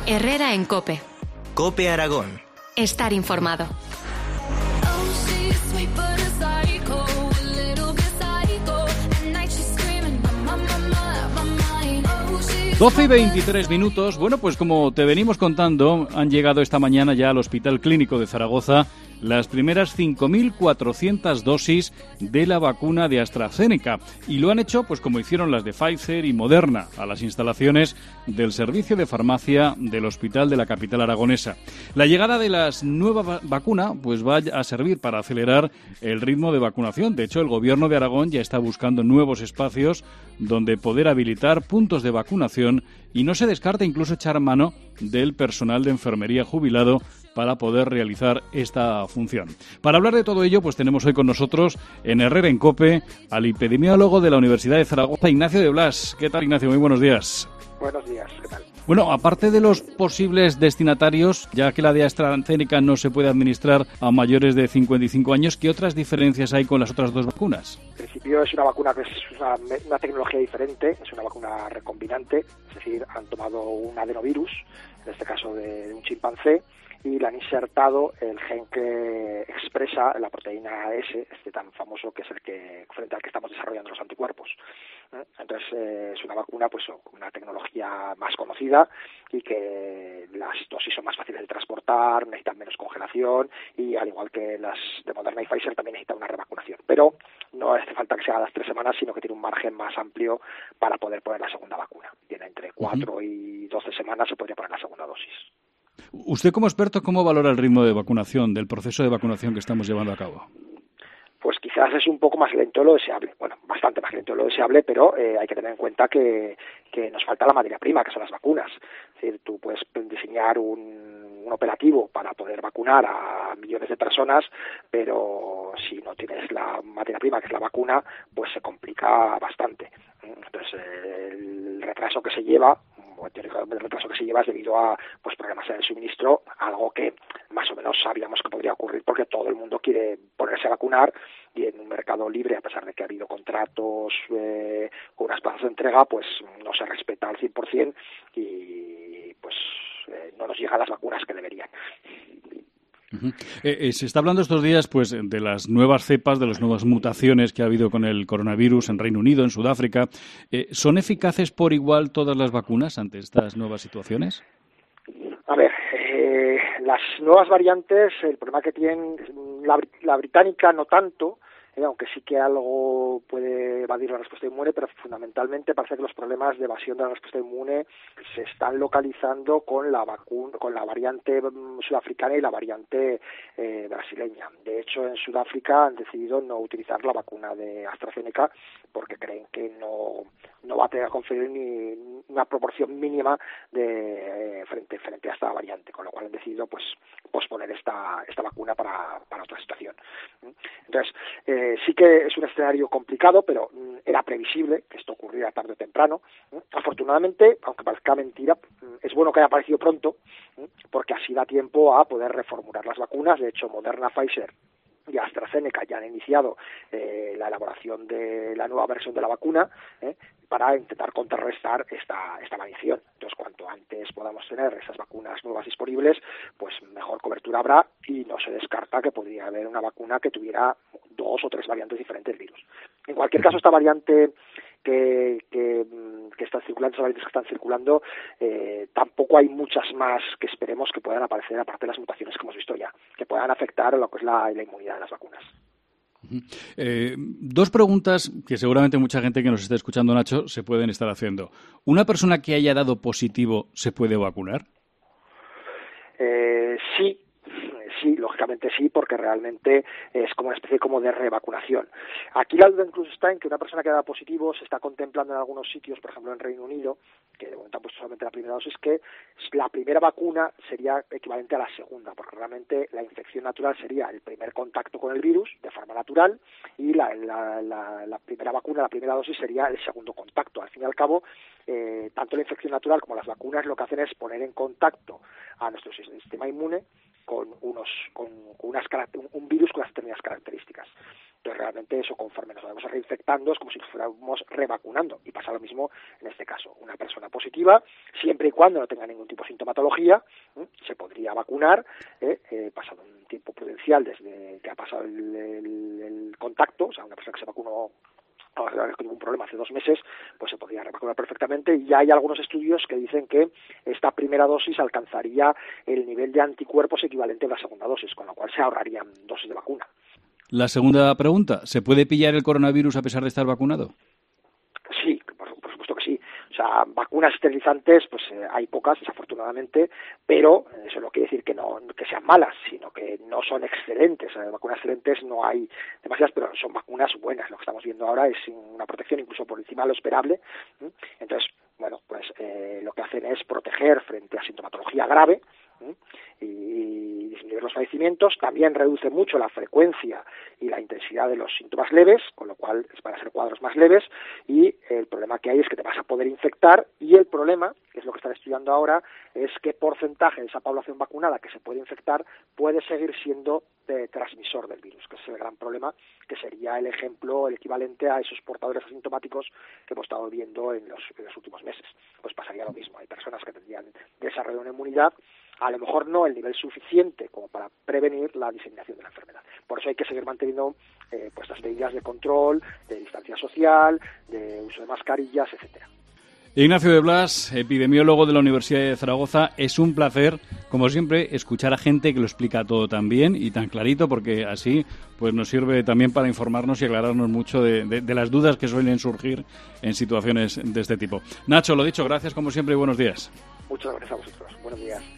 Herrera en COPE. COPE Aragón. Estar informado. 12:23. Bueno, pues como te venimos contando, han llegado esta mañana ya al Hospital Clínico de Zaragoza las primeras 5.400 dosis de la vacuna de AstraZeneca. Y lo han hecho, pues como hicieron las de Pfizer y Moderna, a las instalaciones del servicio de farmacia del hospital de la capital aragonesa. La llegada de la nueva vacuna pues va a servir para acelerar el ritmo de vacunación. De hecho, el Gobierno de Aragón ya está buscando nuevos espacios donde poder habilitar puntos de vacunación y no se descarta incluso echar mano del personal de enfermería jubilado para poder realizar esta función. Para hablar de todo ello, pues tenemos hoy con nosotros en Herrera en COPE al epidemiólogo de la Universidad de Zaragoza, Ignacio de Blas. ¿Qué tal, Ignacio? Muy buenos días. Buenos días, ¿qué tal? Bueno, aparte de los posibles destinatarios, ya que la de AstraZeneca no se puede administrar a mayores de 55 años, ¿qué otras diferencias hay con las otras dos vacunas? En principio es una vacuna que es una tecnología diferente, es una vacuna recombinante, es decir, han tomado un adenovirus, en este caso de un chimpancé, y le han insertado el gen que expresa la proteína S, este tan famoso que es el que frente al que estamos desarrollando los anticuerpos. Entonces es una vacuna pues con una tecnología más conocida y que las dosis son más fáciles de transportar, necesitan menos congelación y al igual que las de Moderna y Pfizer también necesitan una revacunación. Pero no hace falta que sea a las 3 semanas, sino que tiene un margen más amplio para poder poner la segunda vacuna. Tiene entre 4 y 12 semanas se podría poner la segunda dosis. Usted como experto, ¿cómo valora el ritmo de vacunación, del proceso de vacunación que estamos llevando a cabo? Pues quizás es un poco más lento de lo deseable, bueno, bastante más lento de lo deseable, pero hay que tener en cuenta que nos falta la materia prima, que son las vacunas. Es decir, tú puedes diseñar un operativo para poder vacunar a millones de personas, pero si no tienes la materia prima, que es la vacuna, pues se complica bastante. Entonces, el retraso que se lleva, el retraso que se lleva es debido a pues problemas en el suministro, algo que más o menos sabíamos que podría ocurrir porque todo el mundo quiere ponerse a vacunar y en un mercado libre, a pesar de que ha habido contratos con unas plazas de entrega, pues no se respeta al 100% y pues no nos llegan las vacunas que deberían. Se está hablando estos días pues de las nuevas cepas, de las nuevas mutaciones que ha habido con el coronavirus en Reino Unido, en Sudáfrica. ¿Son eficaces por igual todas las vacunas ante estas nuevas situaciones? A ver, las nuevas variantes, el problema que tienen, la británica no tanto, aunque sí que algo puede evadir la respuesta inmune, pero fundamentalmente parece que los problemas de evasión de la respuesta inmune se están localizando con la variante sudafricana y la variante brasileña. De hecho, en Sudáfrica han decidido no utilizar la vacuna de AstraZeneca porque creen que no va a tener que conferir ni una proporción mínima de frente a esta variante, con lo cual han decidido pues posponer esta vacuna para otra situación. Entonces, sí que es un escenario complicado, pero era previsible que esto ocurriera tarde o temprano. Afortunadamente, aunque parezca mentira, es bueno que haya aparecido pronto, porque así da tiempo a poder reformular las vacunas. De hecho, Moderna, Pfizer y AstraZeneca ya han iniciado la elaboración de la nueva versión de la vacuna para intentar contrarrestar esta variación. Entonces, cuanto antes podamos tener esas vacunas nuevas disponibles, pues mejor cobertura habrá y no se descarta que podría haber una vacuna que tuviera 2 o 3 variantes diferentes del virus. En cualquier caso, esta variante que están circulando, esas variantes que están circulando, tampoco hay muchas más que esperemos que puedan aparecer, aparte de las mutaciones que hemos visto ya, que puedan afectar a lo que es la inmunidad de las vacunas. Dos preguntas que seguramente mucha gente que nos está escuchando, Nacho, se pueden estar haciendo. ¿Una persona que haya dado positivo se puede vacunar? Sí, lógicamente sí, porque realmente es como una especie como de revacunación. Aquí la duda incluso está en que una persona que ha dado positivo se está contemplando en algunos sitios, por ejemplo en Reino Unido, que de momento han puesto solamente la primera dosis, que la primera vacuna sería equivalente a la segunda, porque realmente la infección natural sería el primer contacto con el virus de forma natural y la primera vacuna, la primera dosis sería el segundo contacto. Al fin y al cabo, tanto la infección natural como las vacunas lo que hacen es poner en contacto a nuestro sistema inmune con un virus con unas determinadas características. Entonces, realmente eso, conforme nos vamos reinfectando, es como si nos fuéramos revacunando. Y pasa lo mismo en este caso. Una persona positiva, siempre y cuando no tenga ningún tipo de sintomatología, se podría vacunar, pasado un tiempo prudencial desde que ha pasado el contacto. O sea, una persona que se vacunó con ningún problema hace 2 meses, pues se podría revacunar perfectamente. Y ya hay algunos estudios que dicen que esta primera dosis alcanzaría el nivel de anticuerpos equivalente a la segunda dosis, con lo cual se ahorrarían dosis de vacuna. La segunda pregunta, ¿se puede pillar el coronavirus a pesar de estar vacunado? Sí, por supuesto que sí. O sea, vacunas esterilizantes, pues hay pocas, desafortunadamente, pero eso no quiere decir que sean malas, sino que no son excelentes. Vacunas excelentes no hay demasiadas, pero son vacunas buenas. Lo que estamos viendo ahora es una protección incluso por encima de lo esperable. Entonces, bueno, pues lo que hacen es proteger frente a sintomatología grave y disminuir los fallecimientos. También reduce mucho la frecuencia y la intensidad de los síntomas leves, con lo cual van a ser cuadros más leves, y el problema que hay es que te vas a poder infectar, y el problema, que es lo que están estudiando ahora, es qué porcentaje de esa población vacunada que se puede infectar puede seguir siendo transmisor del virus, que es el gran problema, que sería el ejemplo, el equivalente a esos portadores asintomáticos que hemos estado viendo en los últimos meses. Pues pasaría lo mismo. Hay personas que tendrían desarrollado una inmunidad, a lo mejor no el nivel suficiente como para prevenir la diseminación de la enfermedad. Por eso hay que seguir manteniendo pues las medidas de control, de distancia social, de uso de mascarillas, etcétera. Ignacio de Blas, epidemiólogo de la Universidad de Zaragoza. Es un placer, como siempre, escuchar a gente que lo explica todo tan bien y tan clarito, porque así pues nos sirve también para informarnos y aclararnos mucho de las dudas que suelen surgir en situaciones de este tipo. Nacho, lo dicho, gracias como siempre y buenos días. Muchas gracias a vosotros. Buenos días.